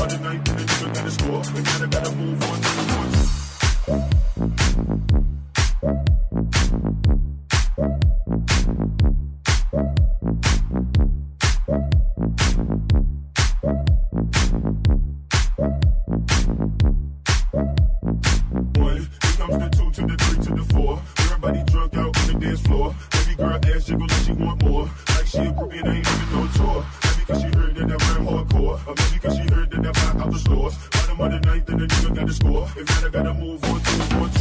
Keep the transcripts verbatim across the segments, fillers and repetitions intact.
of the ninth and the nigga got to score. And now I gotta move on to the fourth. One, here comes the two to the three to the four. Everybody drunk out on the dance floor. Baby girl ass jiggle like she want more. Like she a groupie and ain't even no tour. Maybe cause she heard that I ran hardcore. Or maybe cause she heard that I buy out the stores. Bottom of the ninth and the nigga got to score. If not, I gotta move on to the fourth.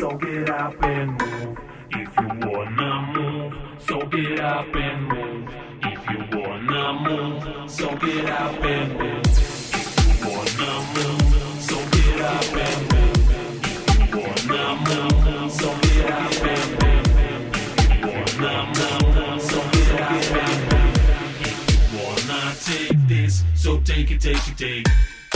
so get up and move. If you wanna move, so get up and move. If you wanna move, so get up and move. If you wanna move, so get up and move. If you wanna move, so get up and move. If you wanna move, so get up and move. If you wanna take this, so take it, take it, take it.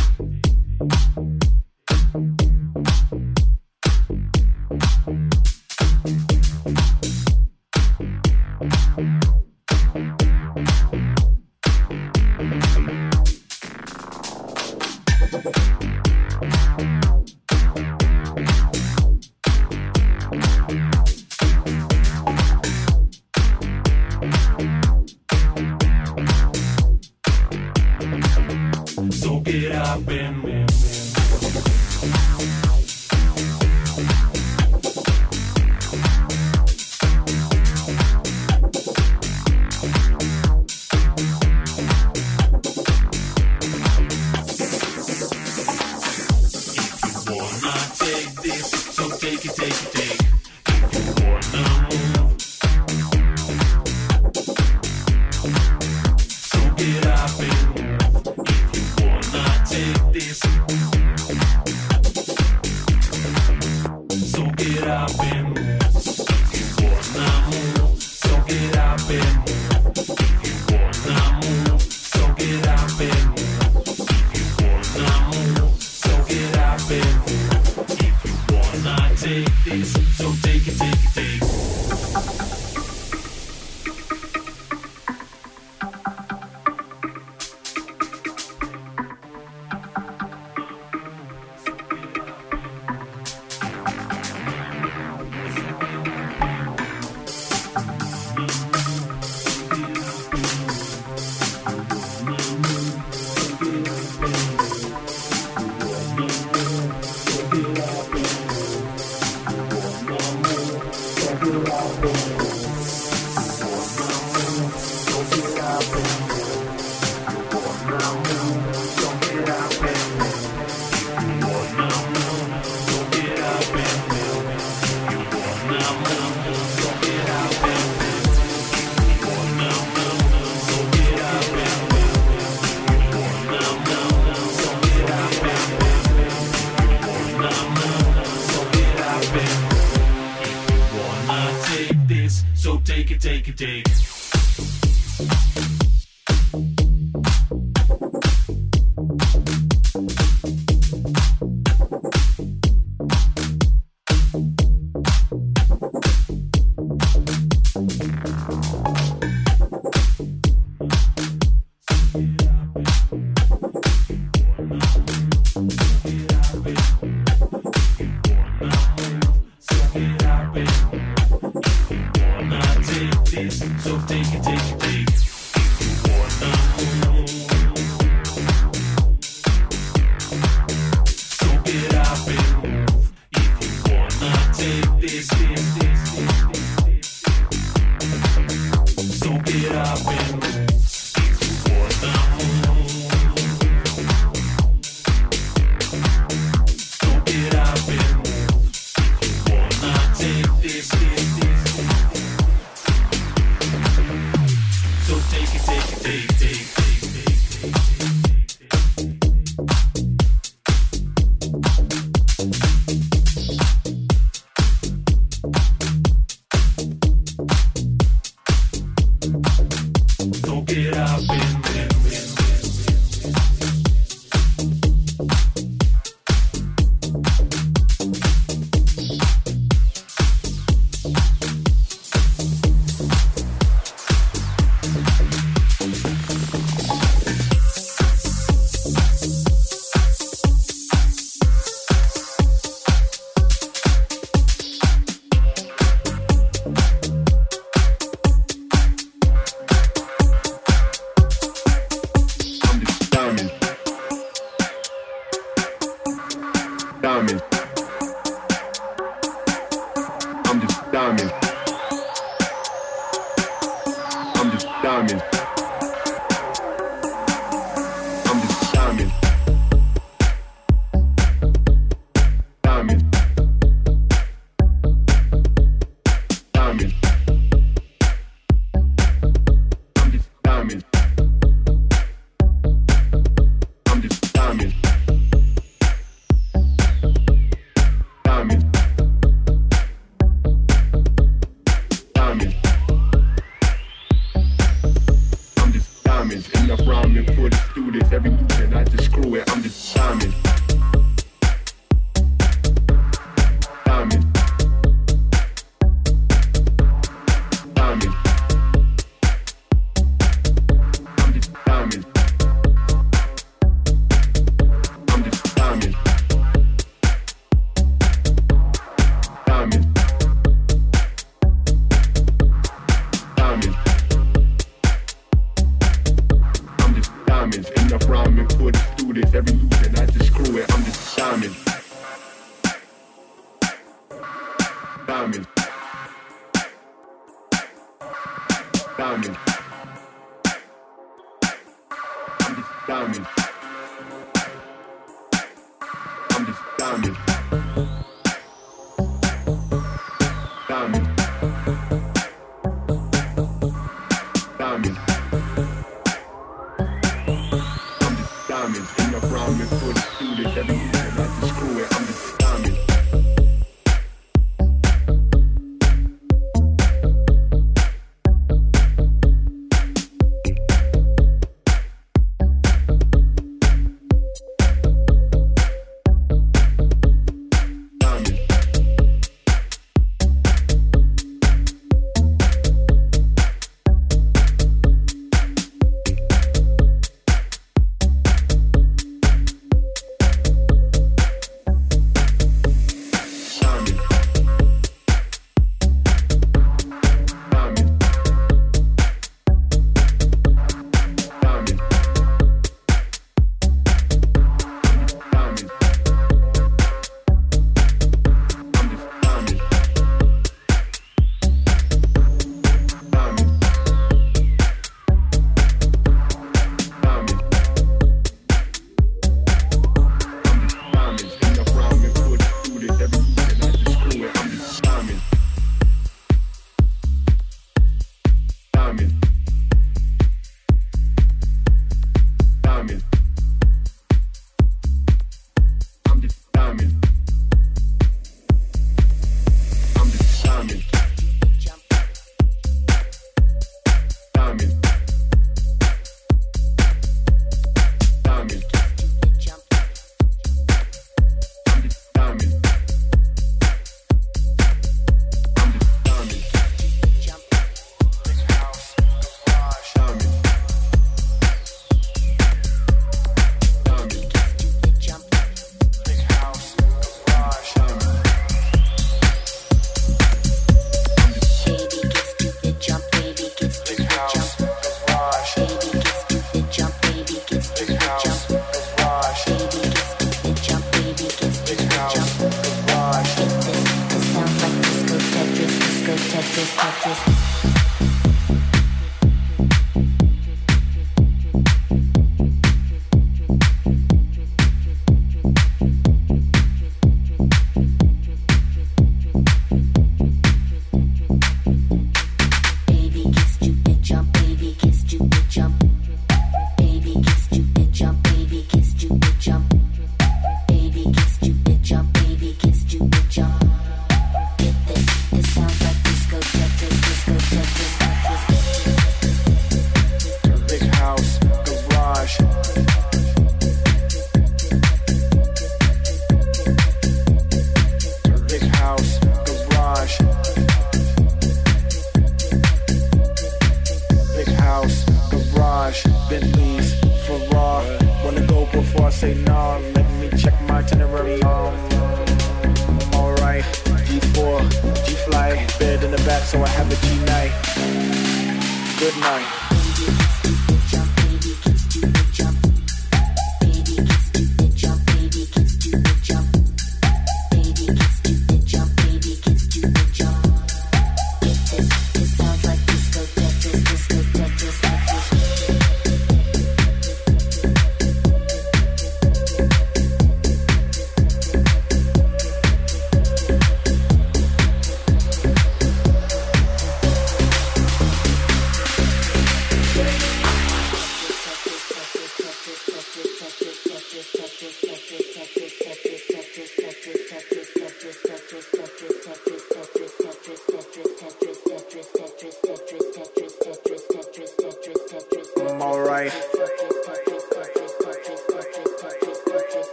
So get up and move. So take it, take it, take it. So take it, take it, take it. So get up and move. If you wanna take this, this, this, this, this. So get up and move. If you wanna move. So get up and move. If you wanna take this, this, this. So take it, take it, take it, take it. So get up and Diamond. I'm just diamond. I'm just diamond. I'm just diamond. Diamond. diamond. Diamond. I'm just diamond. I'm just diamond. Diamond. Diamond. I'm just diamond. In the rhyming for the students. Every year I just screw it. I'm just diamond.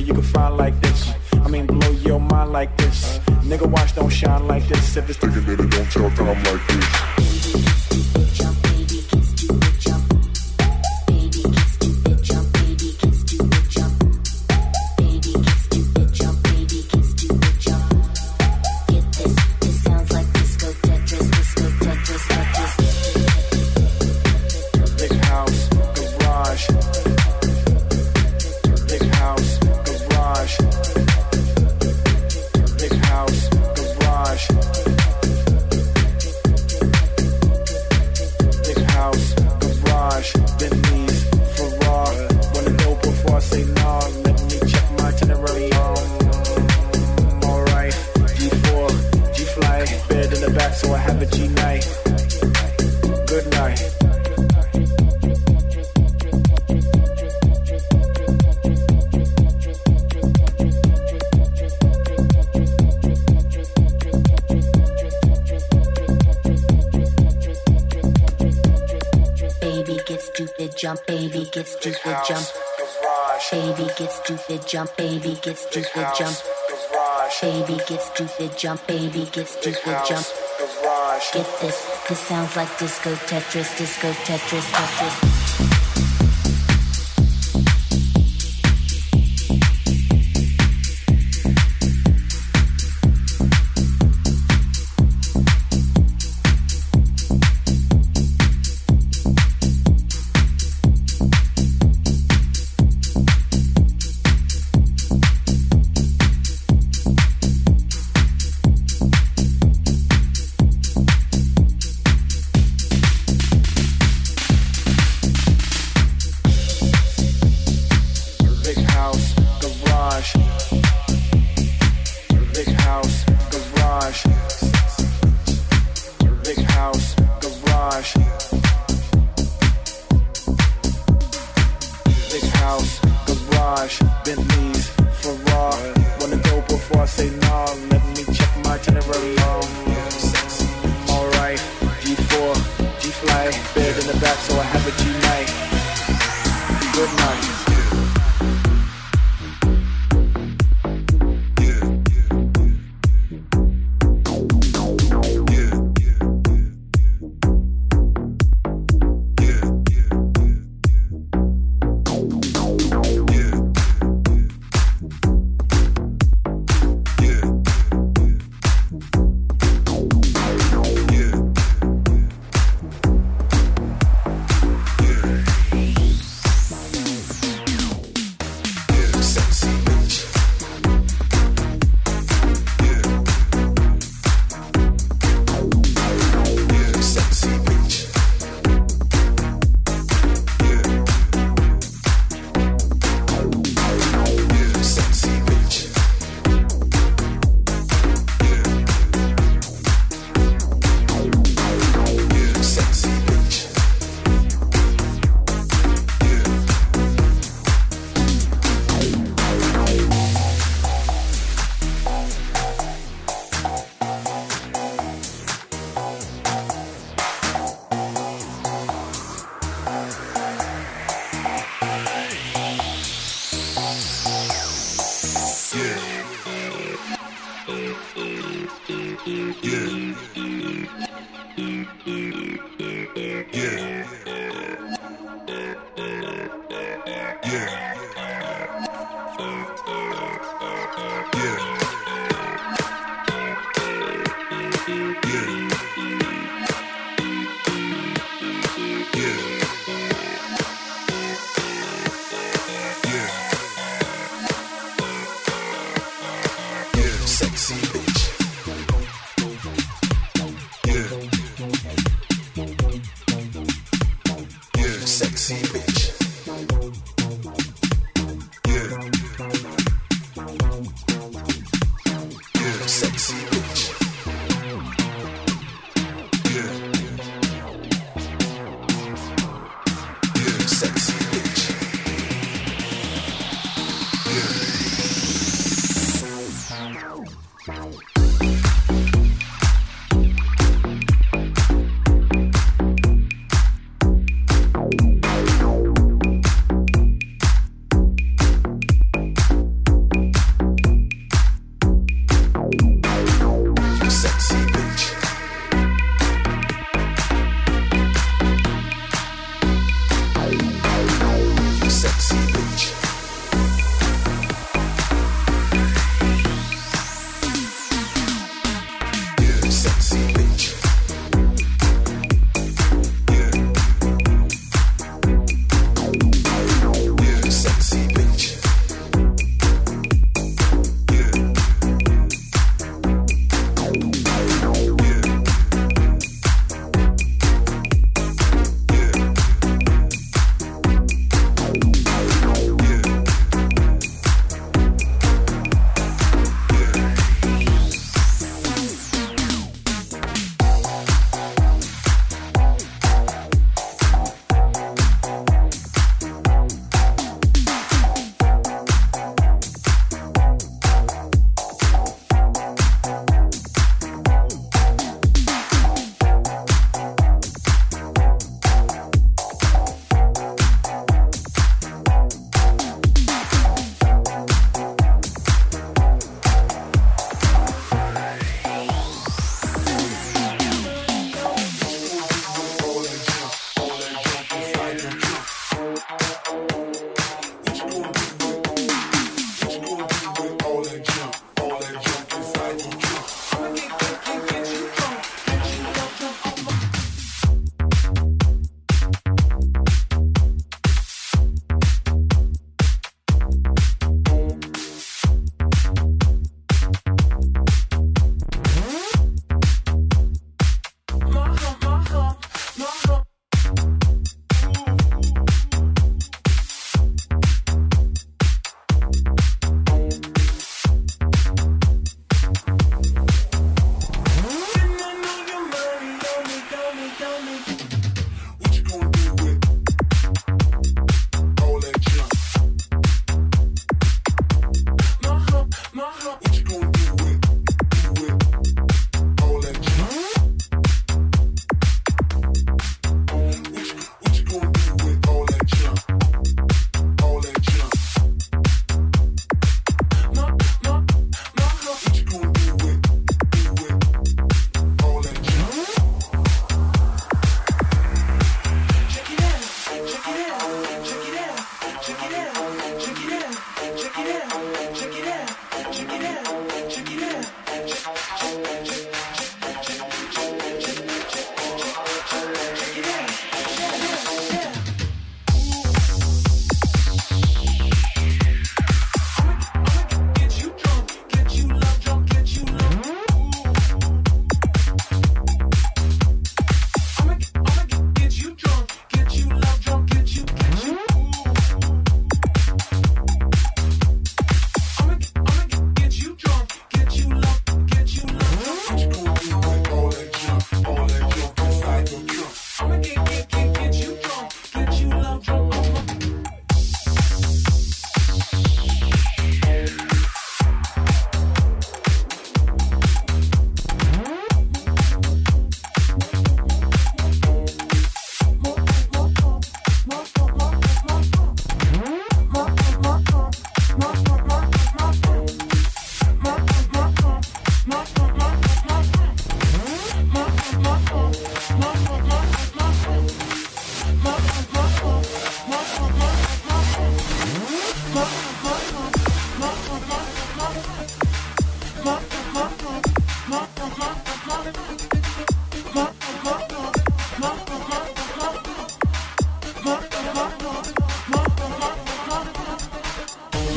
you can find like this. I mean, blow your mind like this. Nigga, watch don't shine like this. If it's thinking that it don't tell time like this. Jump, baby, get stupid, jump. Baby, get stupid, jump, baby, get stupid, jump. Baby, get stupid, jump, baby, get stupid, jump. Get this, this sounds like disco Tetris, disco Tetris, Tetris.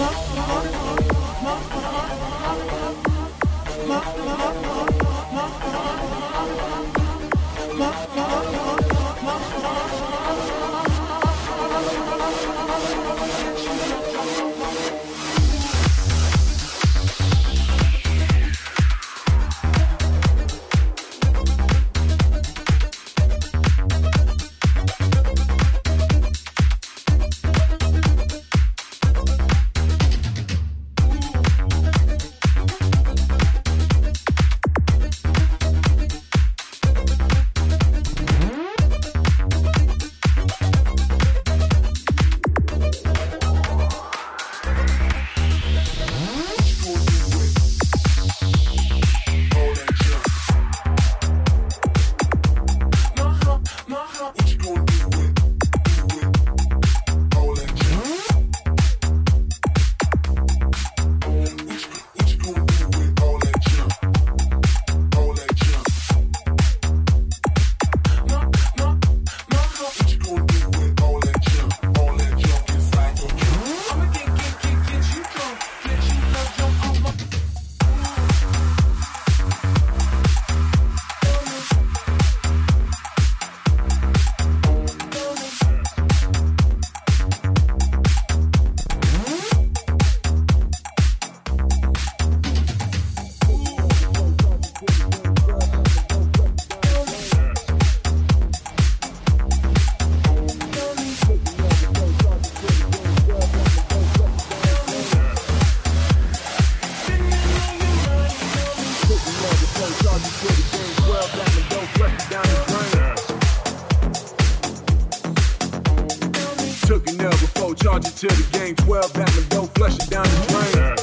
charge it to the game. twelve back and don't flush it down the drain.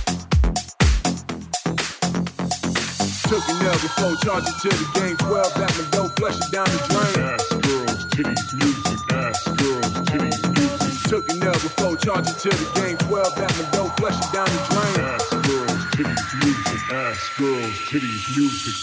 Took an L before, charge it to the game. twelve back and don't flush it down the drain. Ass girls, titties, music. Ass girls, titties, music. Took an L before, charge it to the game. twelve back and don't flush it down the drain. Ass girls, titties, music. Ass girls, titties, music.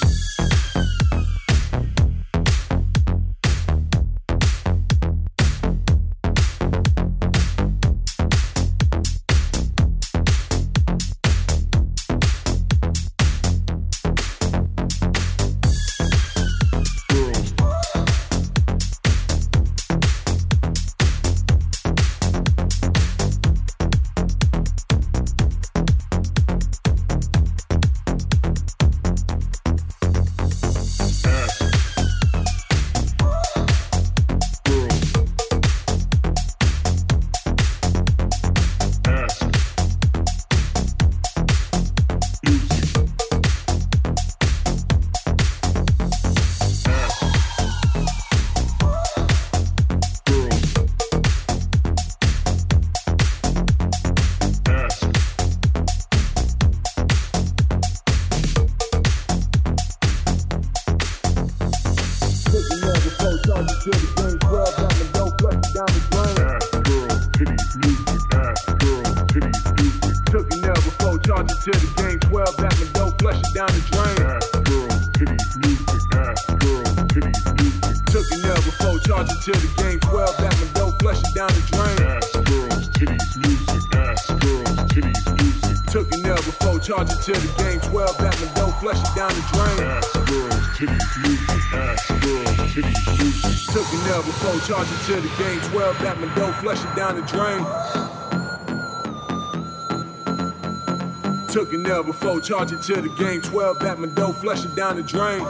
Charge it to the game, twelve Batman, don't flush it down the drain. Took an L before, charge it to the game, twelve Batman, don't flush it down the drain.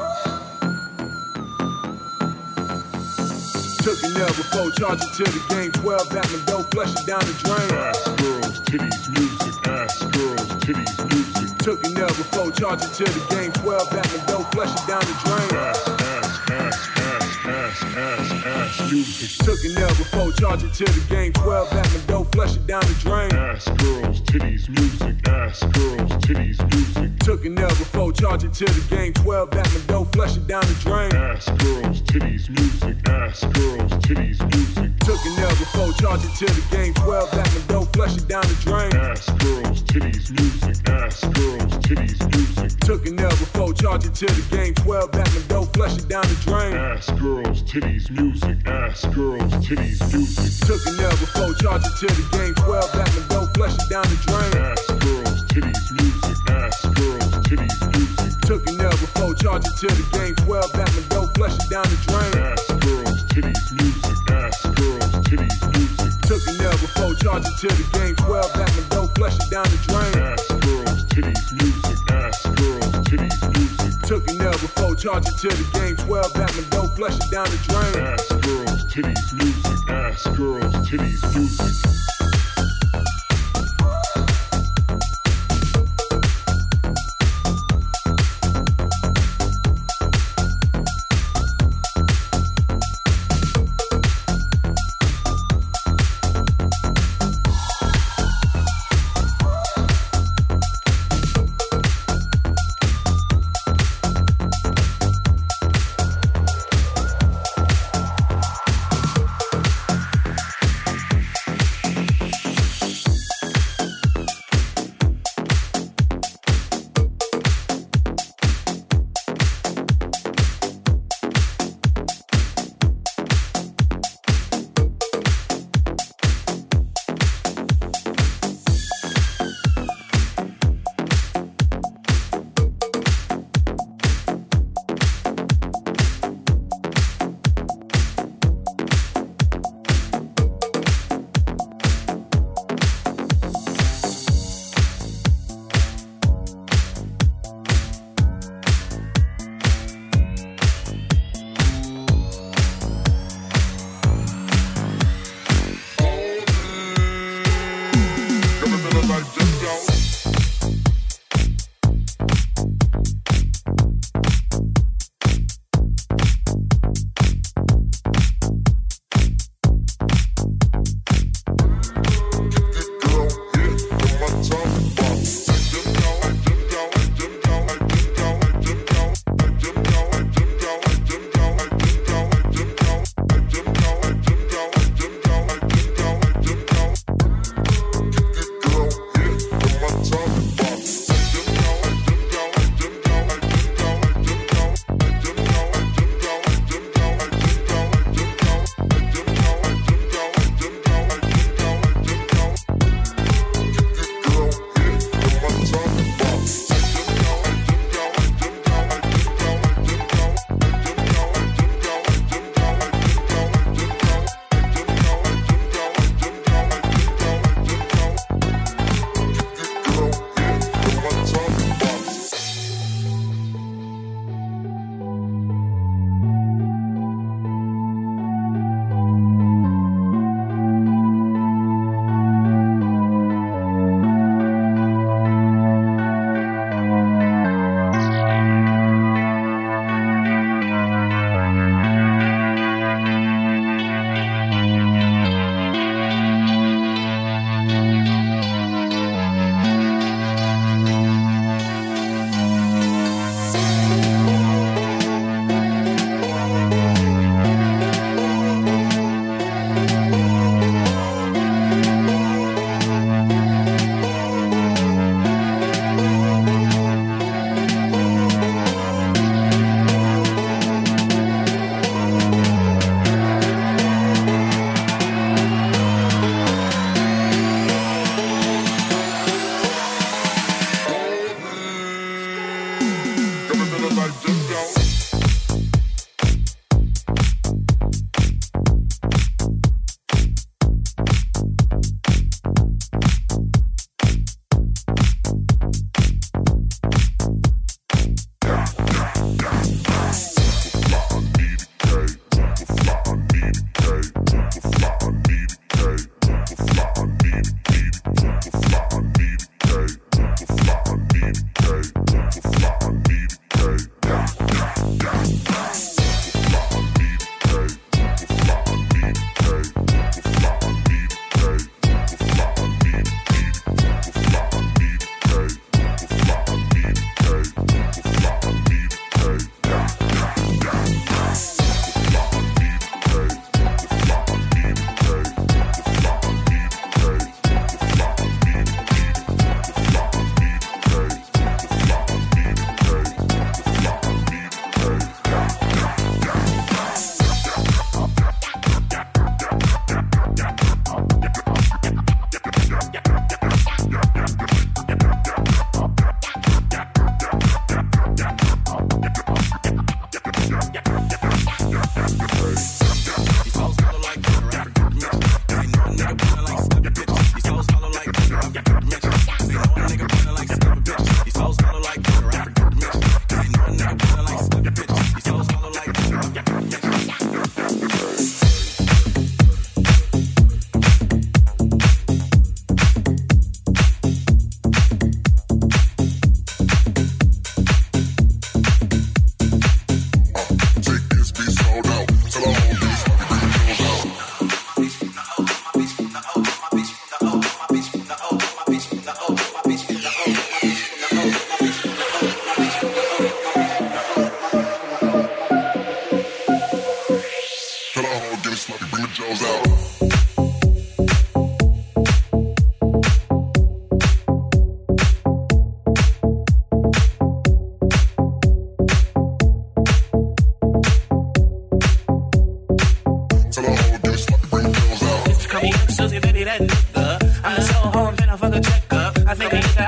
Took an L before, charge it to the game, twelve Batman, don't flush it down the drain. Ass girls, titties, music. Ass girls, titties, music. Took an L before, charge it to the game, twelve Batman, don't flush it down the drain. Ass, ass, ass, ass, ass, ass, music. Took an L before, charge it to the game, twelve Batman, don't flush it down the drain. Ass girls, titties, music. Ass girls, titties, music. Took an L before, charge it to the game, twelve Batman, don't flush it down the drain. Ass girls, titties, music. Ass girls, titties, music. Took an L before, charge it to the game, twelve Batman, don't flush it down the drain. Ass girls, titties, music. Ass girls, titties, music. Took an L before, charge it to the game, twelve Batman, don't flush it down the drain. Ass girls, titties, music. ass, girls, titties, music. Took an L before charging to the game. twelve back and dope, flush it down the drain. Ass, girls, titties, music. Ass, girls, titties, music. Took an L before charging to the game. twelve back and dope, flush it down the drain. Ass, girls, titties, music. Ass, girls, titties, music. Took an L before charging to the game. twelve back and dope, flush it down the drain. Ass, girls, titties, music. Ass, girls, titties, music. Took an L before charging to the game. twelve back and dope, flush it down the drain. Ass, girls, titties, music. Ass, girls, titties, music. Girl, yeah, on my tongue.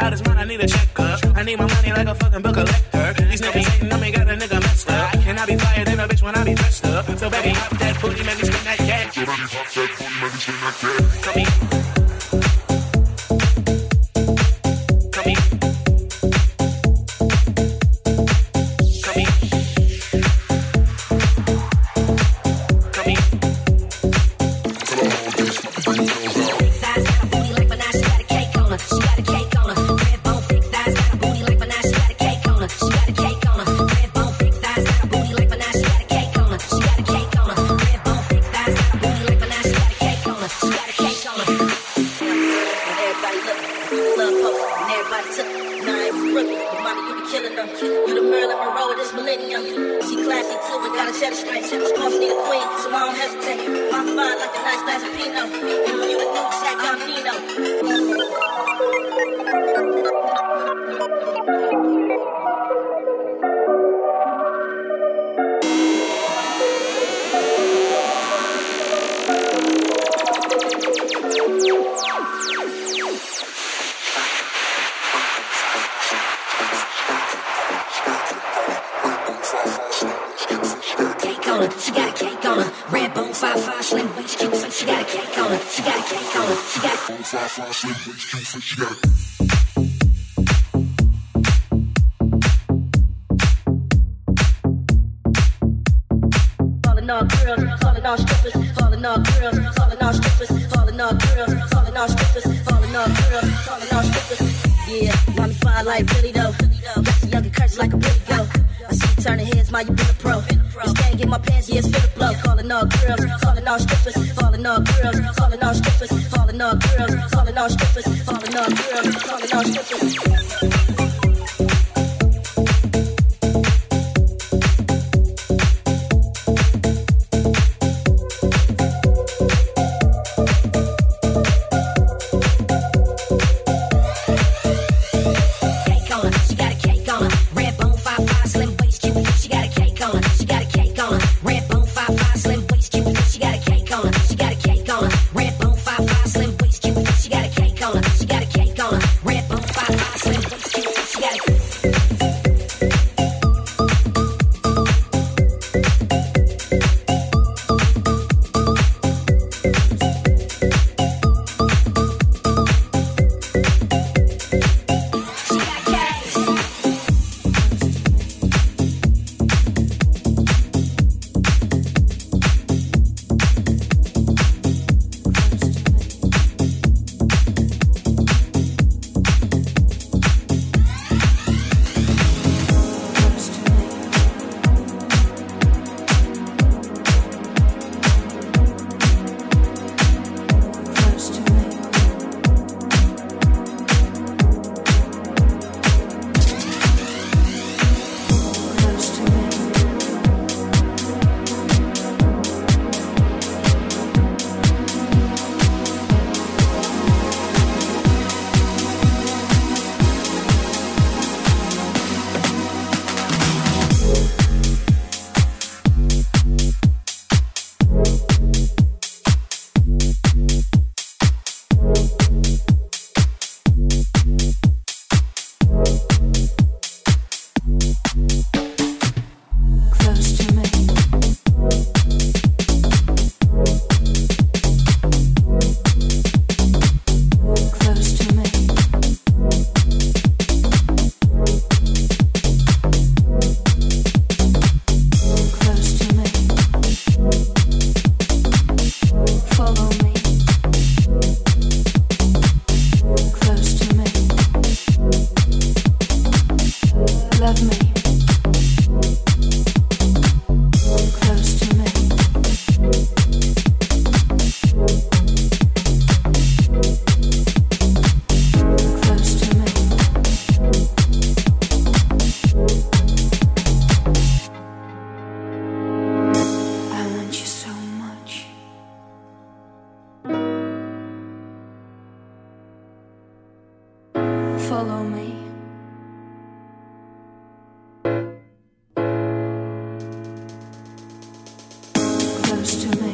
out his mind, I need a checkup. I need my money like a fucking bill collector. These niggas hating on me, got a nigga messed up. And I be flyer than a bitch when I be dressed up. So baby, pop that booty, make me spin that cash. So baby, pop that booty, make me spin that cash. Come here. follow me. Close to me.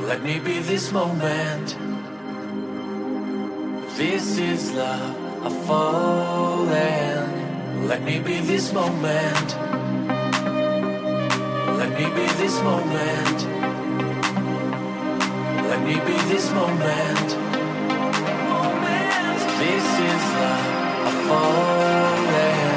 Let me be this moment. This is love, I've fallen. Let me be this moment. Let me be this moment. Let me be this moment. This is love, I've fallen.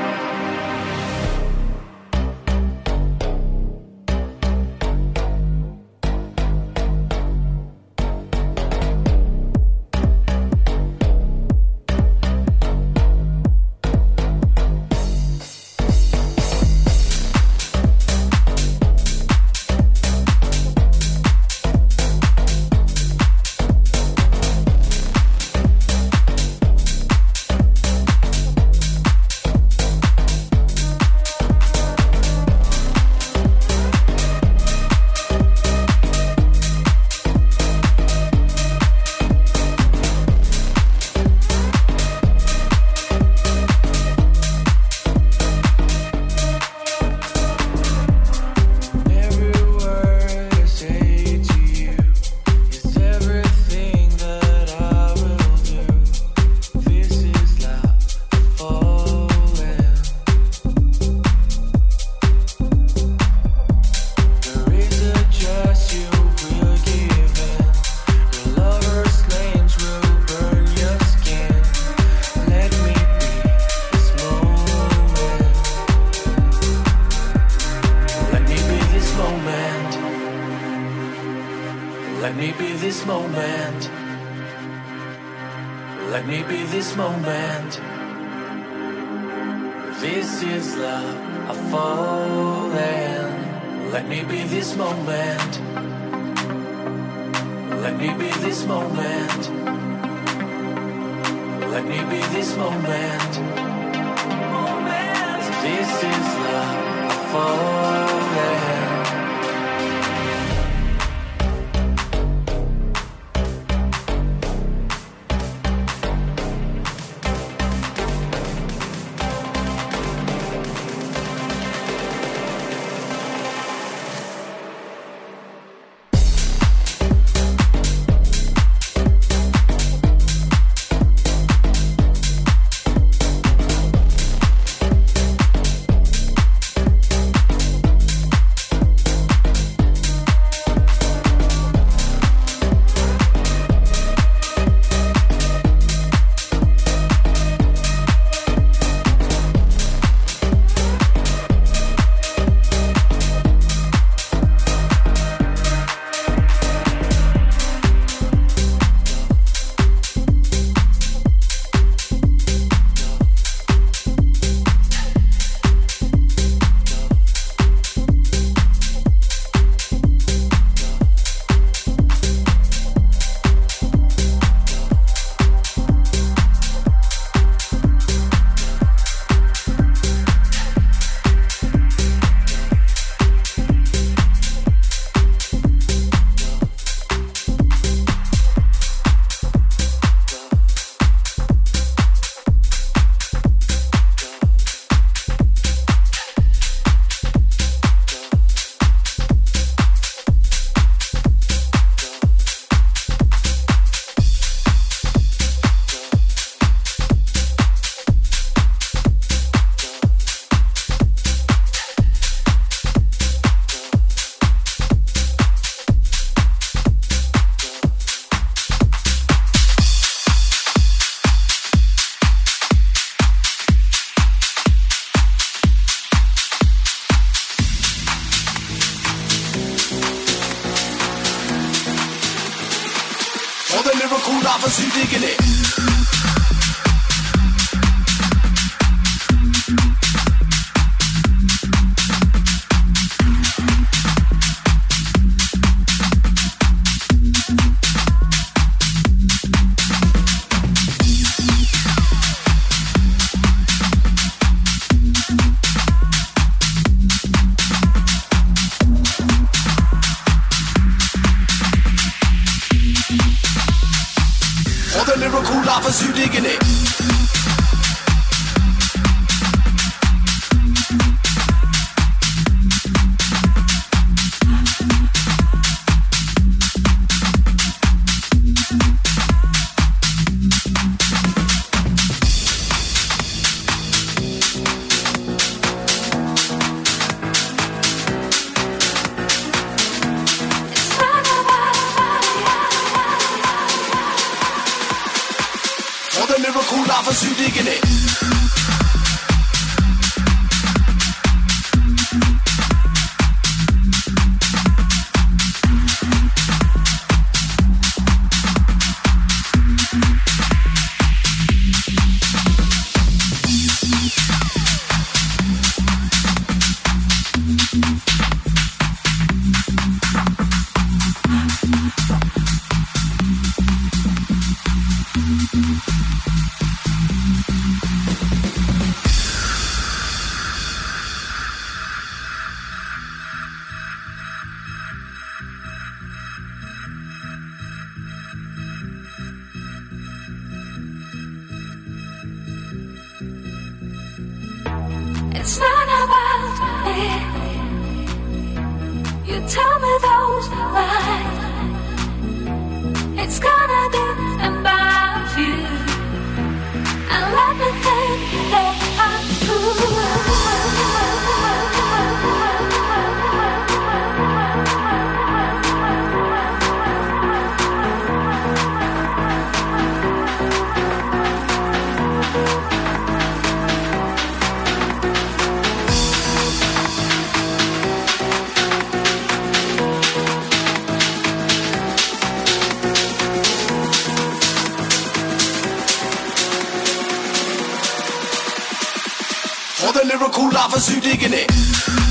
lovers, you digging it? lovers who digging it. It's not about me. You tell me those lies. It's gonna be about you. And let me think they are true. For the lyrical lovers who digging it.